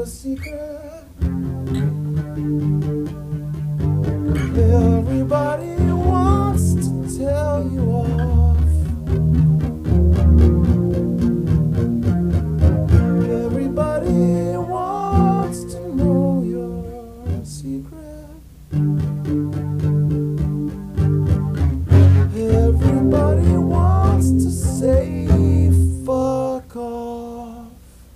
a secret. Everybody wants to tell you off. Everybody wants to know your secret. Everybody wants to say fuck off.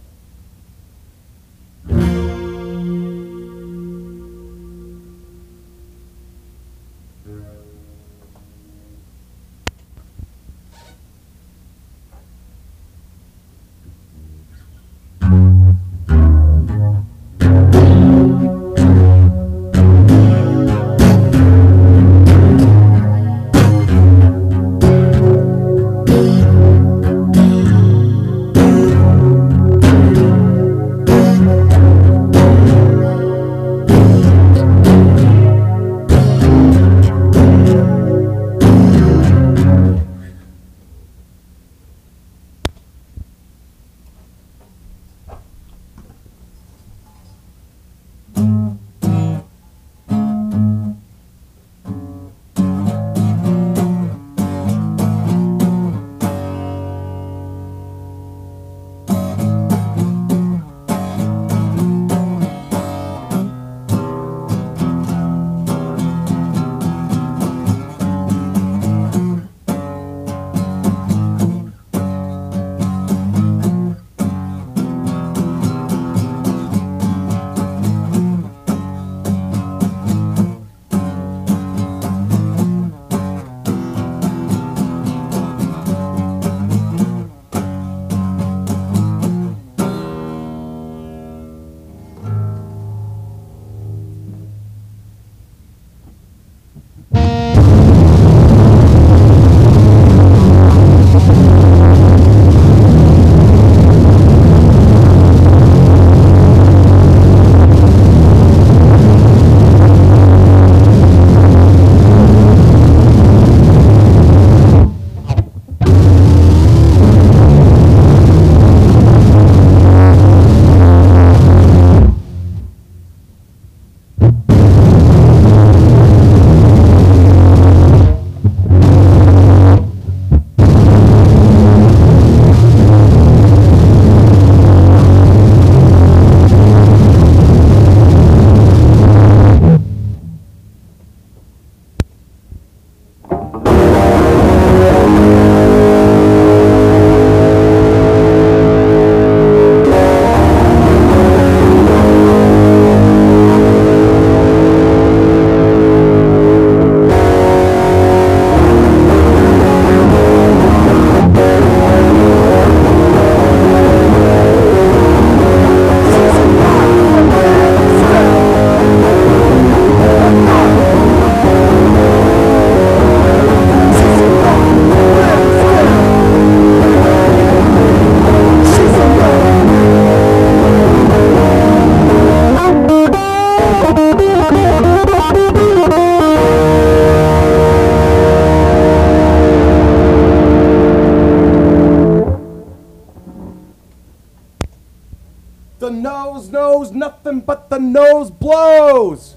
The nose knows nothing but the nose blows.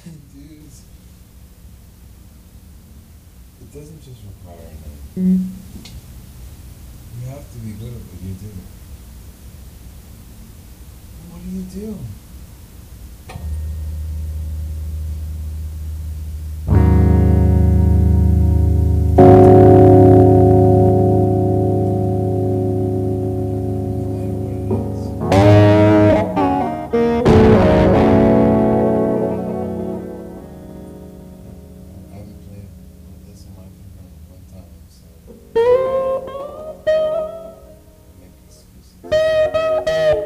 Dude, it doesn't just require a name. You have to be good at what you do. What do you do? No matter what it is. I haven't played with this in my finger in one time, so make excuses.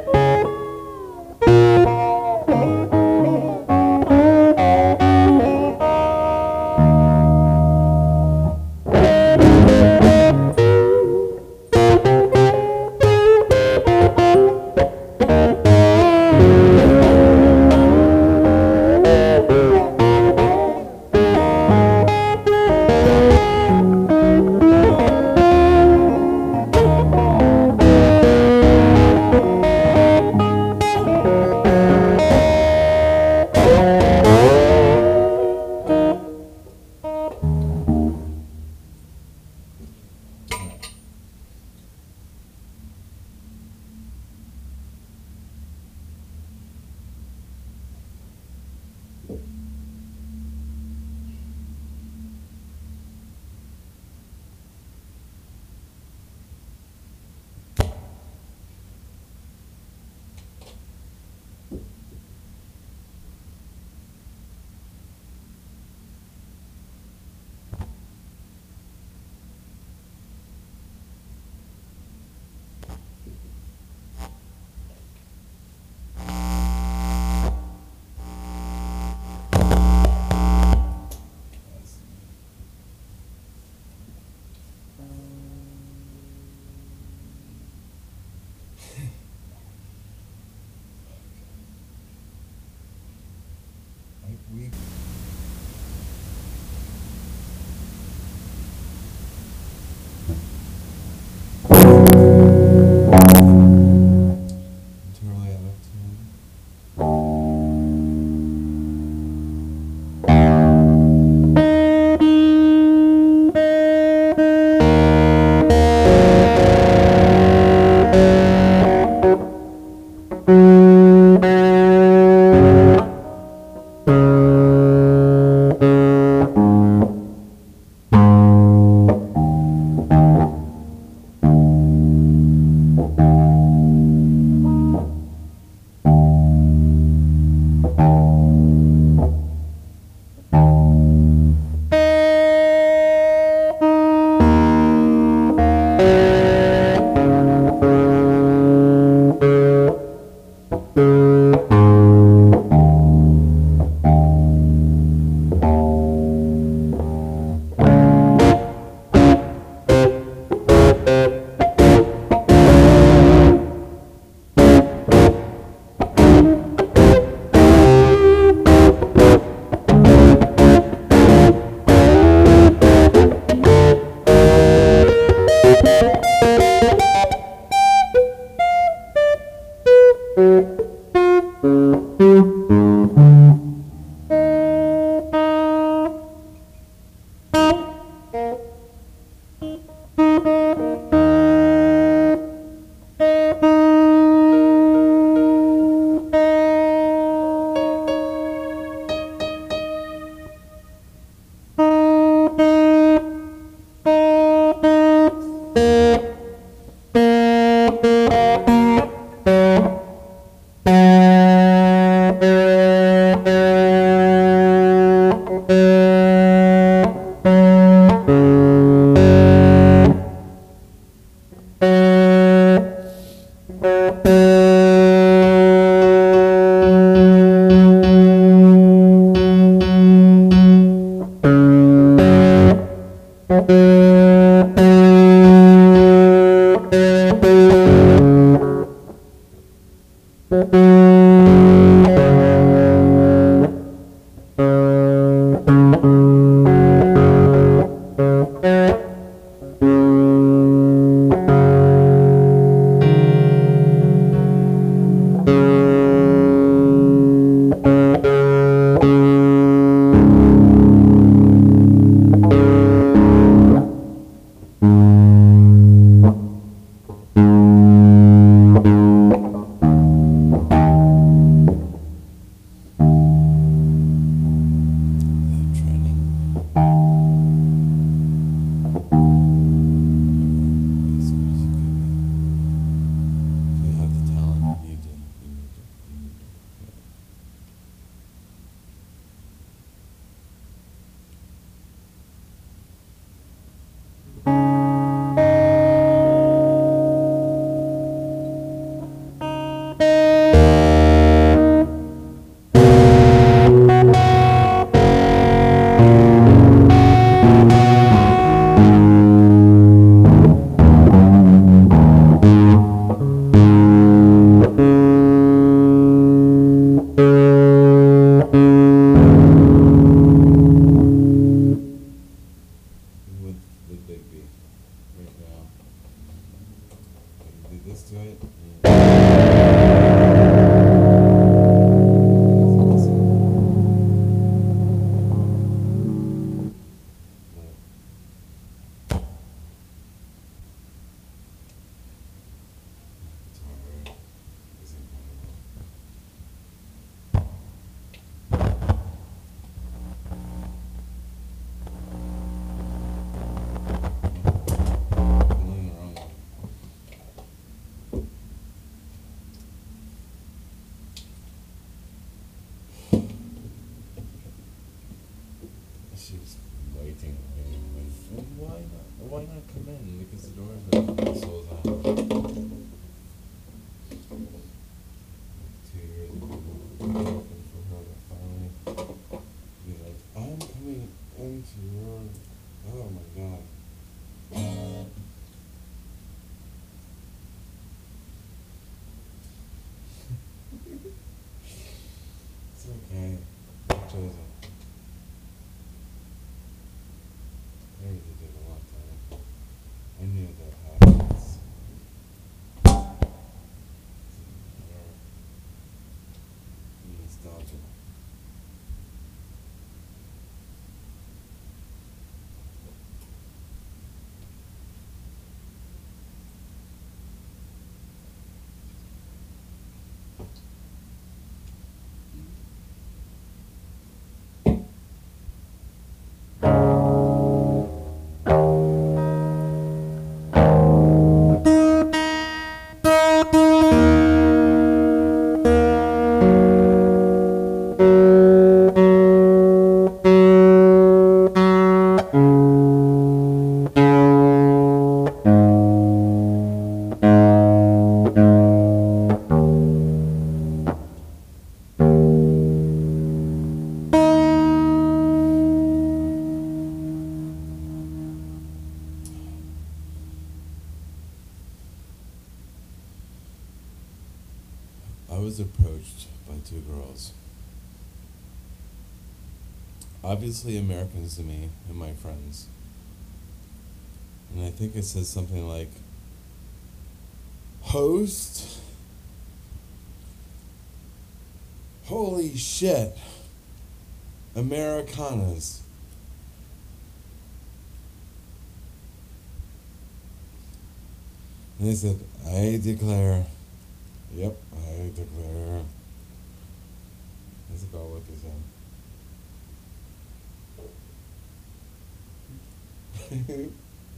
Like we too early out of tune. this to it. Yeah. She's waiting. And why not? Why not come in? Because the door is open. The soul's out. 2 years ago, open for her to finally be like, I'm coming into your. Oh my god. It's okay. I've chosen. I already did a long time. I knew that happens. Nostalgia. I was approached by two girls. Obviously Americans to me and my friends. And I think it says something like, host? Holy shit. Americanas. And they said, I declare. Yep, I declare. Let's go with this one.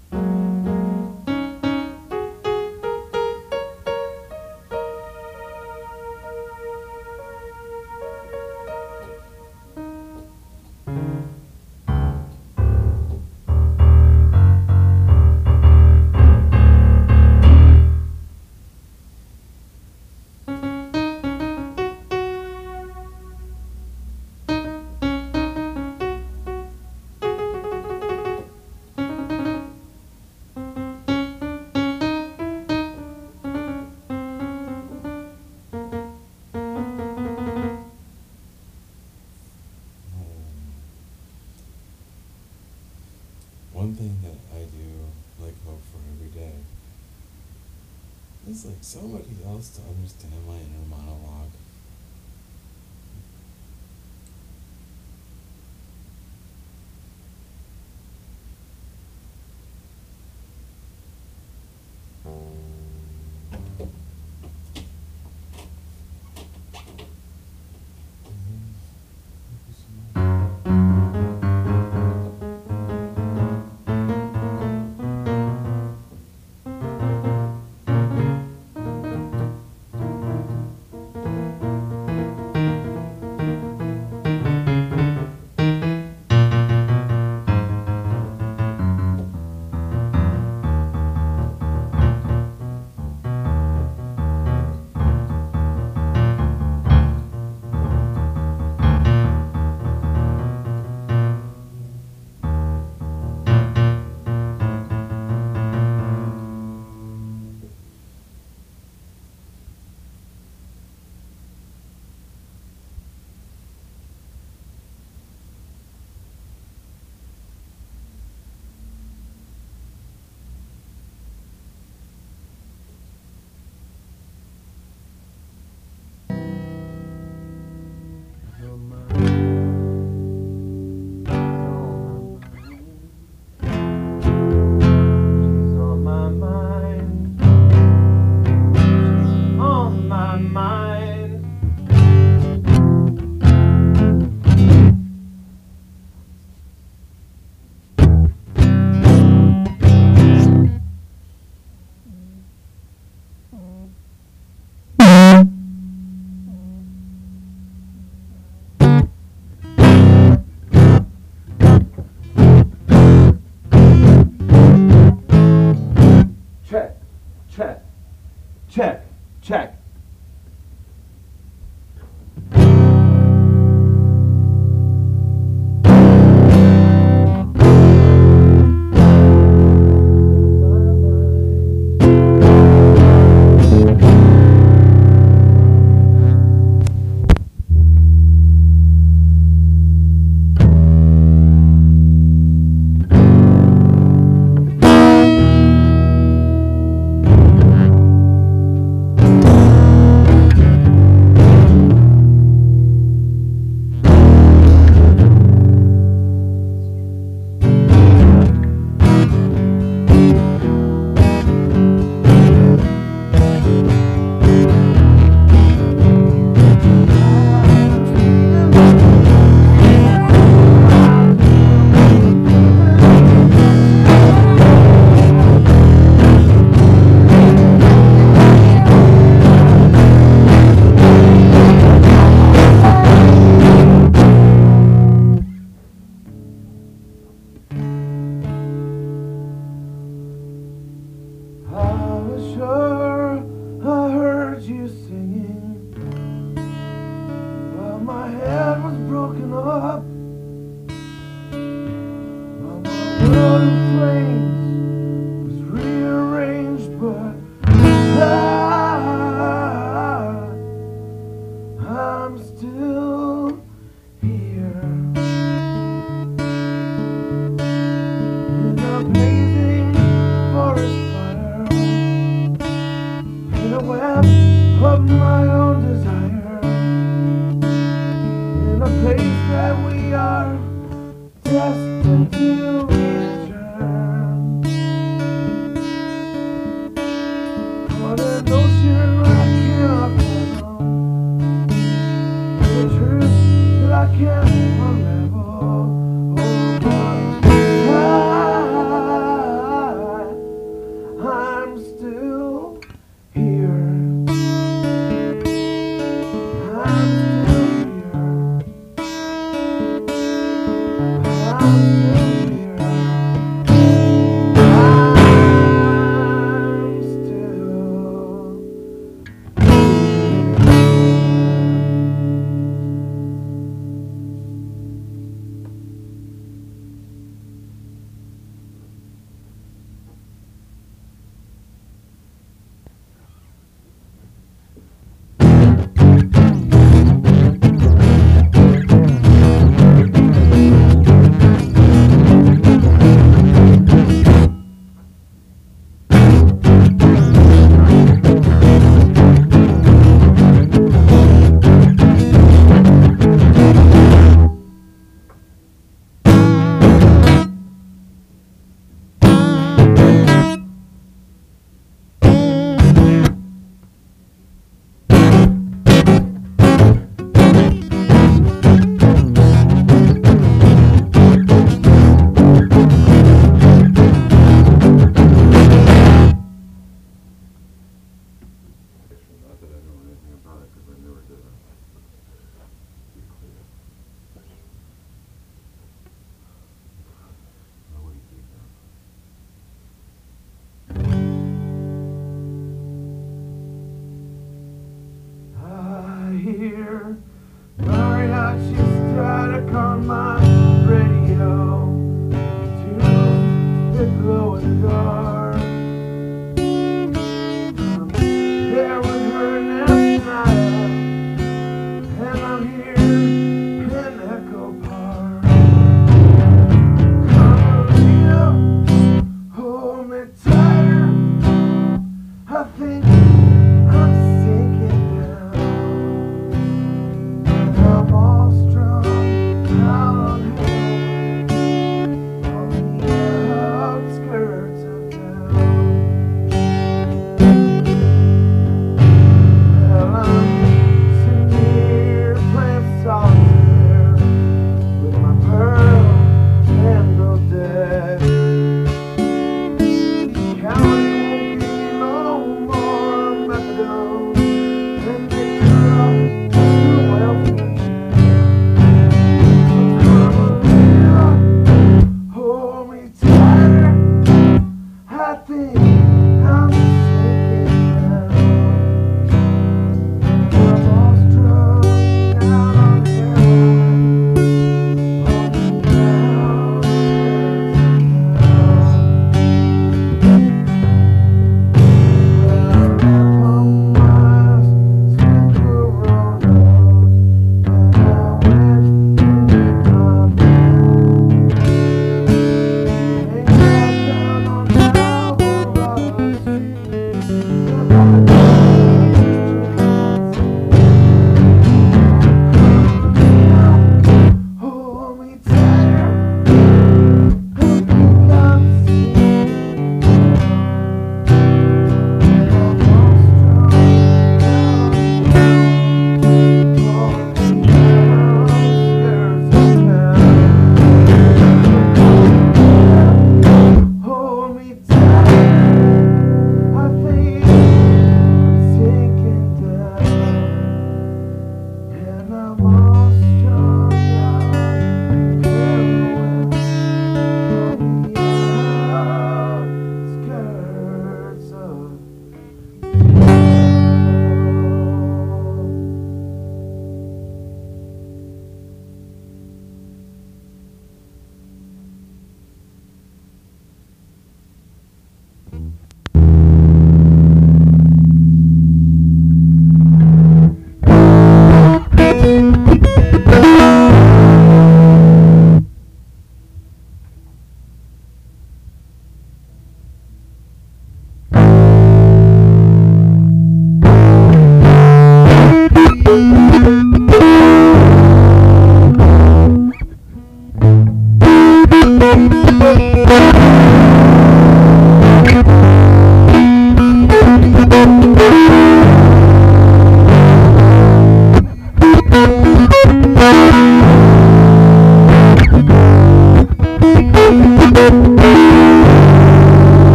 One thing that I do like hope for every day is like somebody else to understand my inner monologue. check, check, check.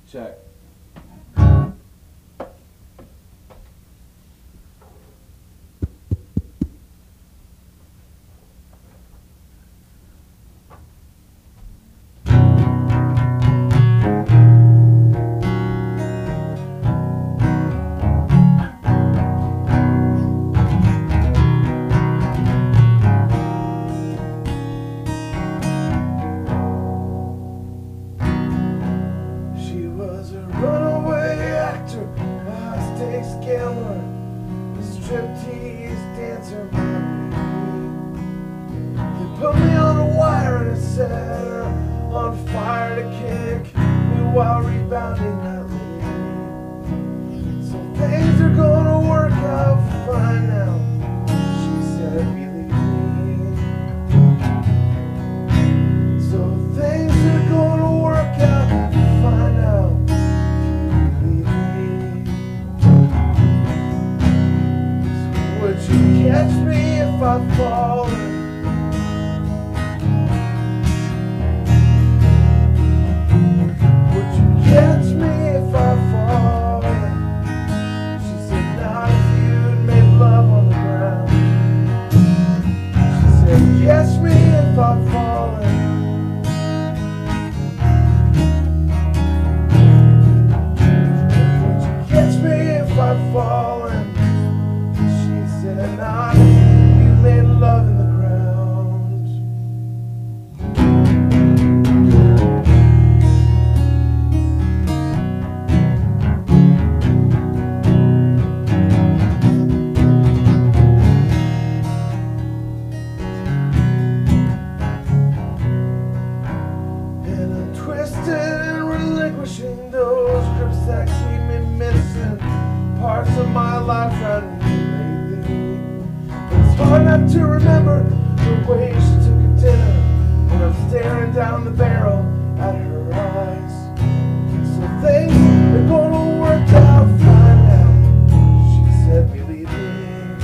Check. She was a runaway actor, a high-stakes gambler, a striptease dancer, my baby. They put me on a wire and it set her on fire to kick me while rebounding that lady. So things are gonna work out fine now, she said, believe me. So things are gonna work out fine now, believe me. So would you catch me if I fall? Would you catch me if I fall? She said, not if you'd made love on the ground. She said, catch me if I've fallen. Would you catch me if I've fallen? She said, not if you made love in the ground. And I'm twisted and relinquishing those grips that keep me missing parts of my life running lately. But it's hard not to remember the way she took a dinner when I'm staring down the barrel at her eyes. So things are gonna work out fine now, she said, believe me.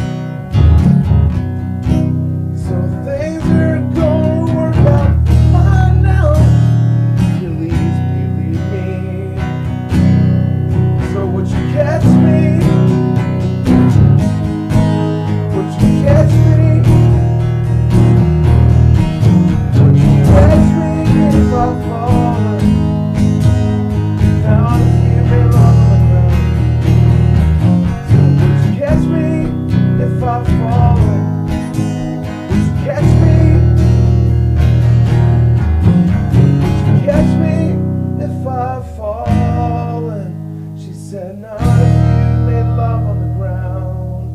So things are gonna work out fine now, please believe me. So would you catch me? Would you catch me? Would you catch me if I fall? Now if you may love on the ground. So would you catch me if I fall? Would you catch me? Would you catch me if I've fallen? She said, not if you made love on the ground.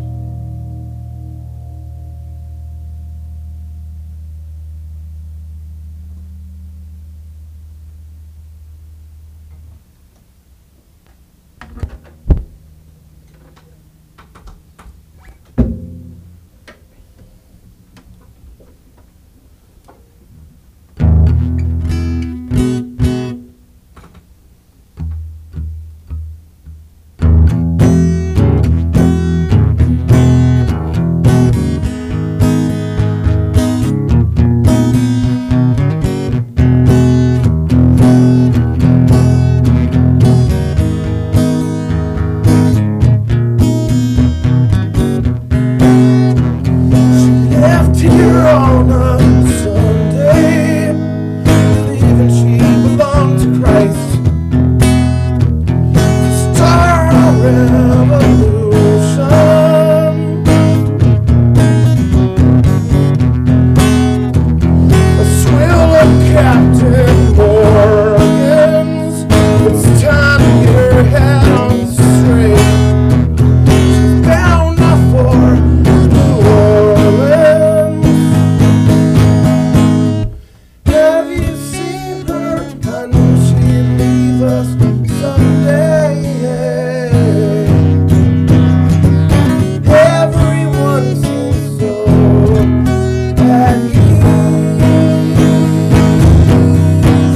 Left here on a Sunday, believing she belonged to Christ. Start a revolution. A swill of Captain Morgan's. It's time to get her head on straight. She's bound now for New Orleans. Have you seen her? I knew she'd leave us someday. Everyone seems so at ease.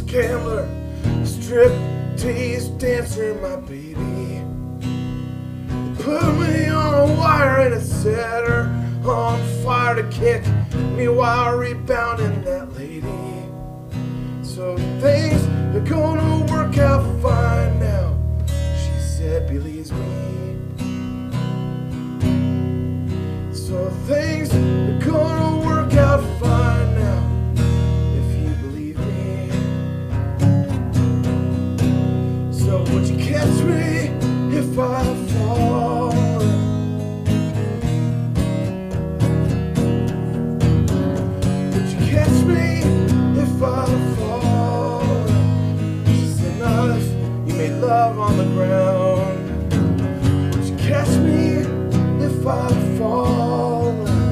gambler, striptease dancer, my baby. They put me on a wire and it set her on fire to kick me while rebounding that lady. So things are gonna work out fine now, she said, believes me. So things are gonna work out fine now, if you believe me. So would you catch me if I fall? Would you catch me if I fall? She said, not if you made love on the ground. Would you catch me if I fall?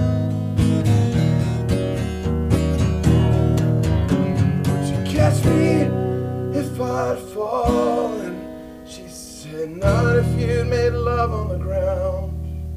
Would you catch me if I'd fallen? She said, not if you'd made love on the ground.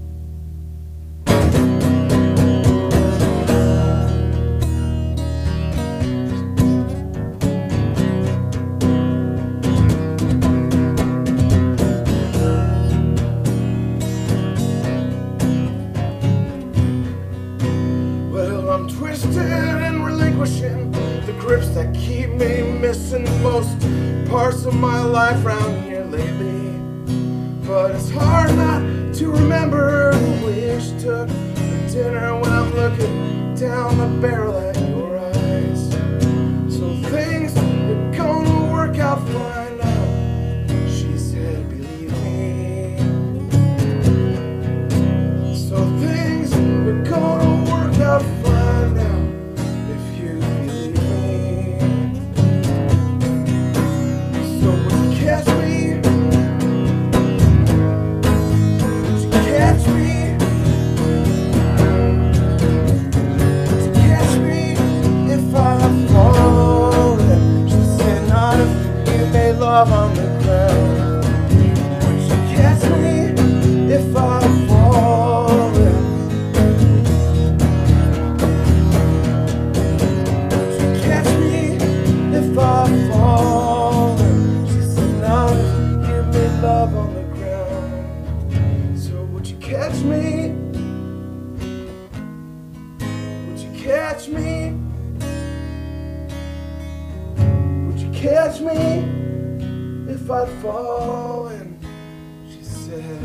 Well, I'm twisted and relinquishing the grips that keep me missing most parts of my life round here lately. But it's hard not to remember the wish took for dinner when I'm looking down the barrel at your eyes. So things are gonna work out fine now, she said, believe me. So things are gonna work out fine now, if you believe me. So would you catch me? Would you catch me? Would you catch me if I fall? She said, not if you made love on the ground. Would you catch me if I fall? Would you catch me if I fall? She said, not if you made love on the ground. So would you catch me? Would you catch me? Would you catch me if I'd fallen? She said,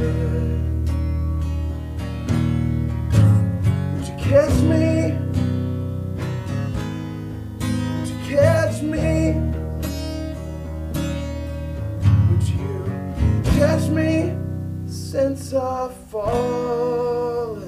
would you catch me? Would you catch me? Would you catch me since I've fallen?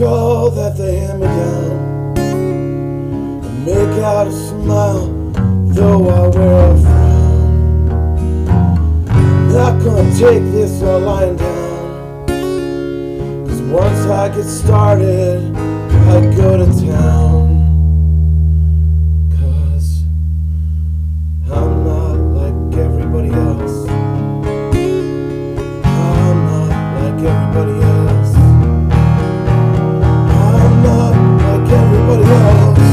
all that they hand me down and make out a smile, though I wear a frown. Not gonna take this all lying down, 'cause once I get started, I go to town. 'Cause I'm not like everybody else. I'm not like everybody else. I'm not like everybody else.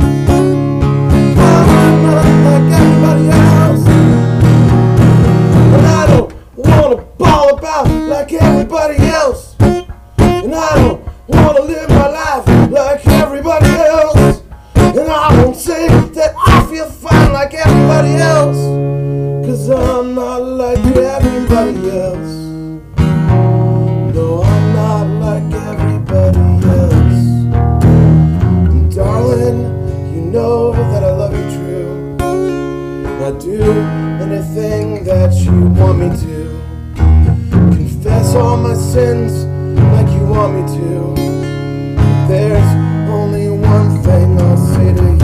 I'm not like everybody else. And I don't wanna ball about like everybody else. And I don't wanna live my life like everybody else. And I won't say that I feel fine like everybody else, 'cause I'm not like everybody else. No, I'm not like everybody else. And darling, you know that I love you true. I do anything that you want me to. Confess all my sins like you want me to. But there's only one thing I'll say to you.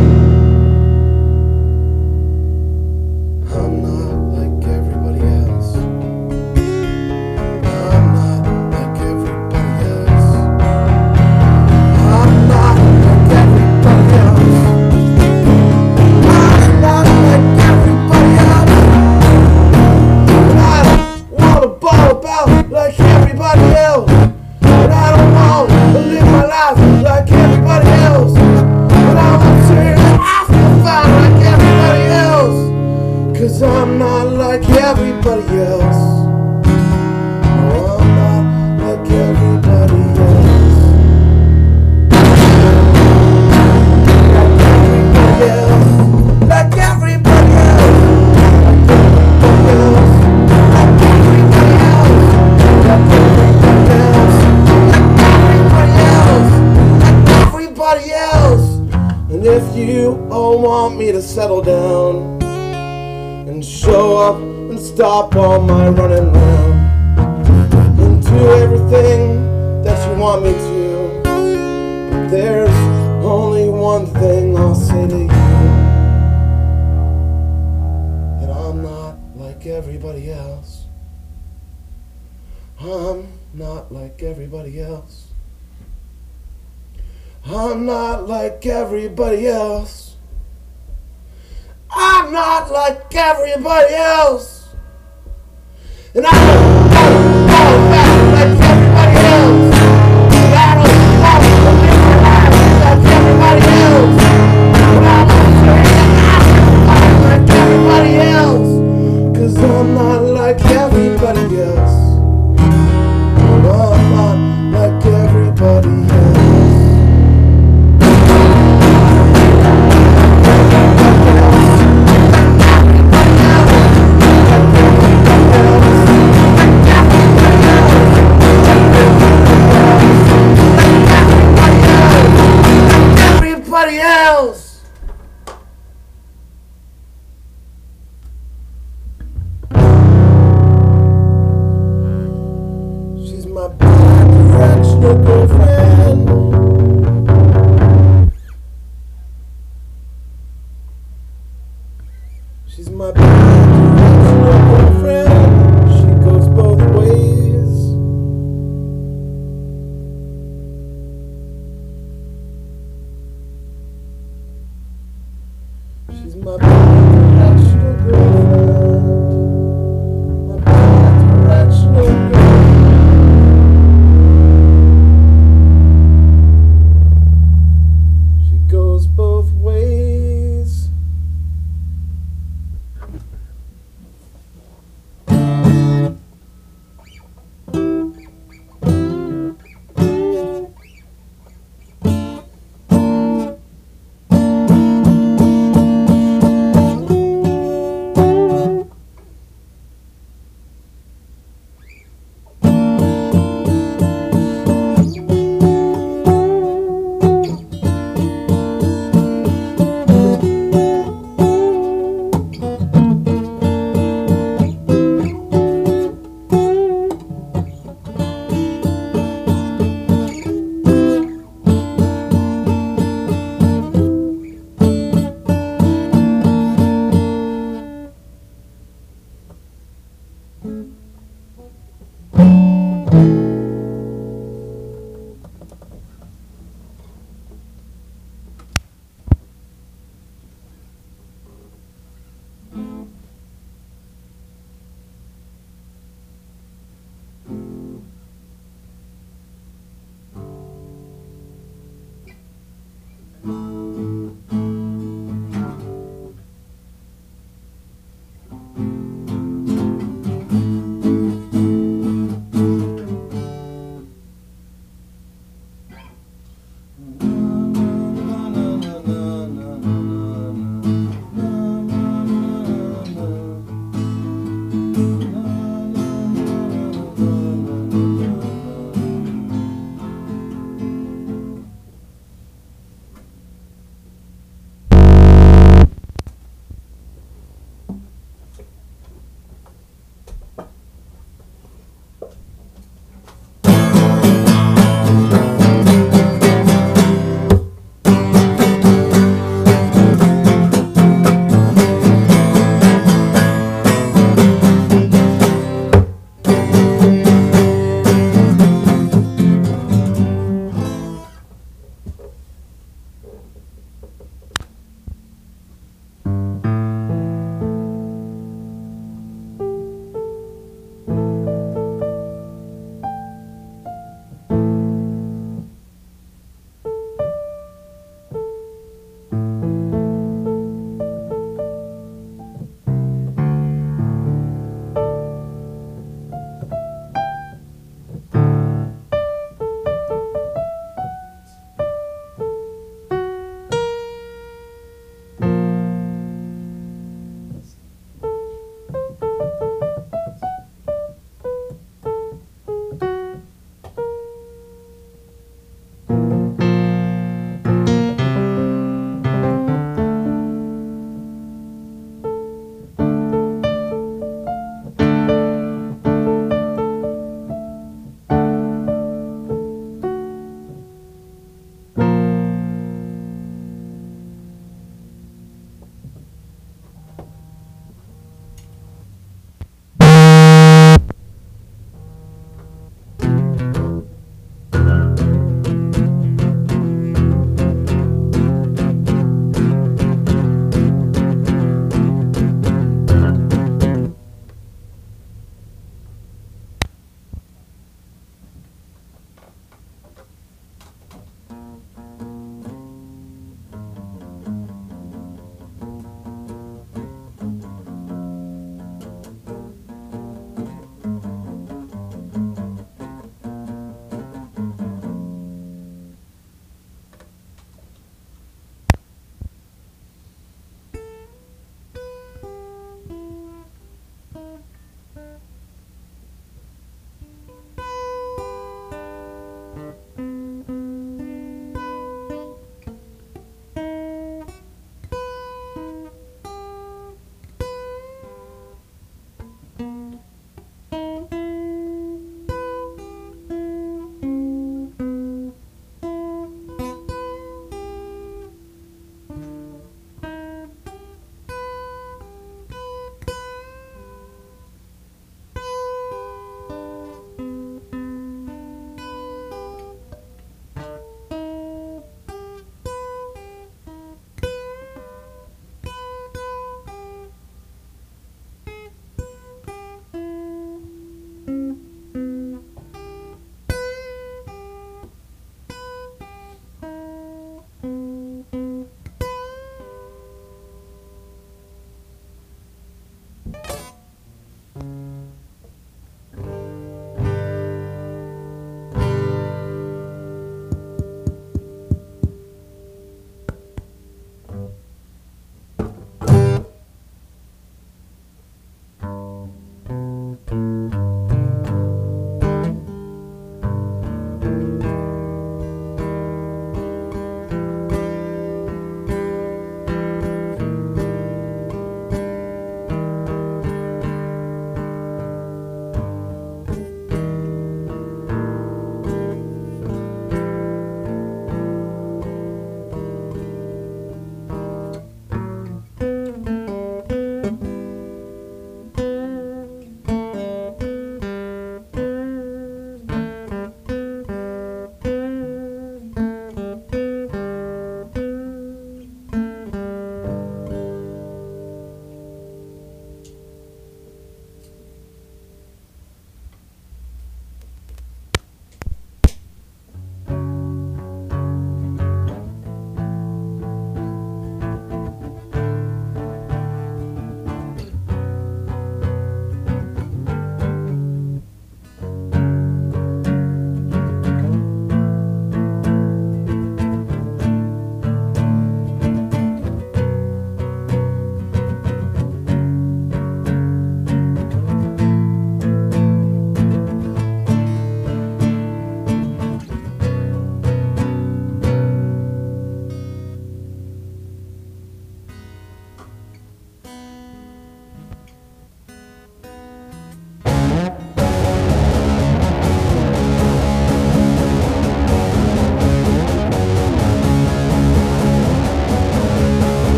I'm not like everybody else. I'm not like everybody else. I'm not like everybody else. I'm not like everybody else. And I don't wanna ball about like everybody else. And I don't wanna live my life like everybody else. And I won't say that I feel fine like everybody else, 'cause I'm not like everybody else. No, I'm not like everybody else. Like everybody else. Like everybody else. Like everybody else. Like everybody else. And if you all want me to settle down and show up and stop all my running around and do everything that you want me to, but there's only one thing I'll say to you. And I'm not like everybody else. I'm not like everybody else. I'm not like everybody else. I'm not like everybody else. And I don't fall back like everybody else. And I don't want to live my life like everybody else. And I won't say that I'm like everybody else, 'cause I'm not like everybody else. No, I'm not like everybody else. Everybody else. She's my bi-directional girlfriend. She's my bi-directional girlfriend. She goes both ways. She's my bi-directional girlfriend. My bi-directional girlfriend. She goes both ways.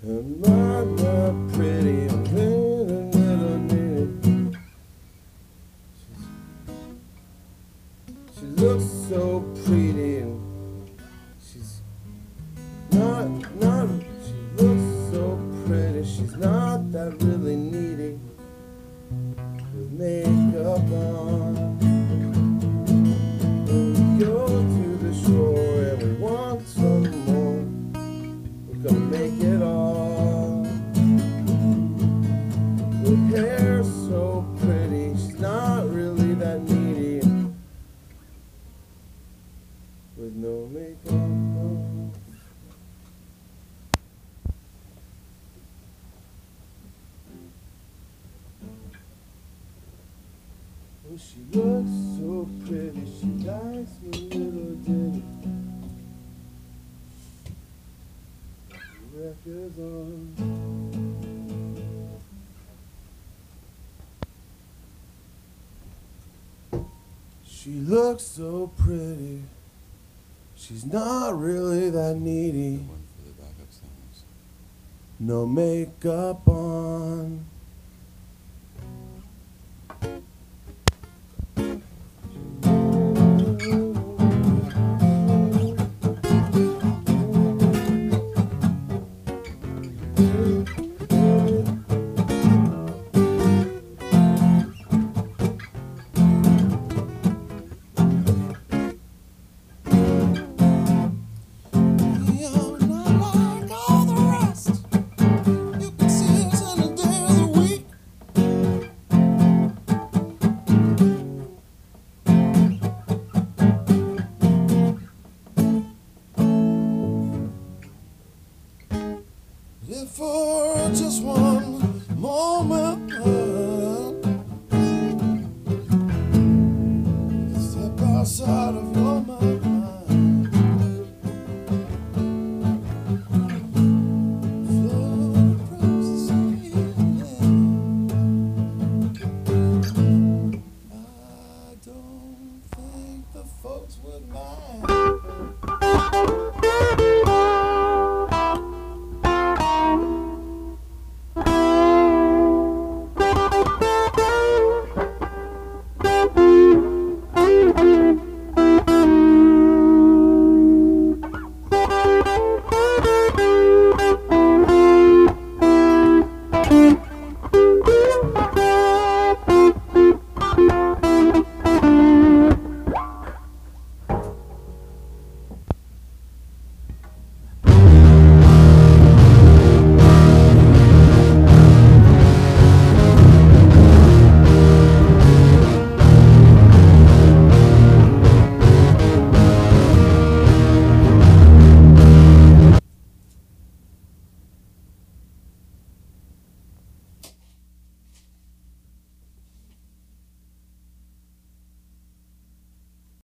I'm not pretty, I'm little nitty. She looks so pretty. She's not, she looks so pretty. She's not that really needy with makeup on. When we go to the shore and we want some more, we're gonna make it all. With hair so pretty, she's not really that needy with no makeup on. Oh, she looks so pretty, she likes me little ditty. Records on. She looks so pretty, she's not really that needy. One for the backup singers. No makeup on. You're not like all the rest. You can see us any day of the week. If for just one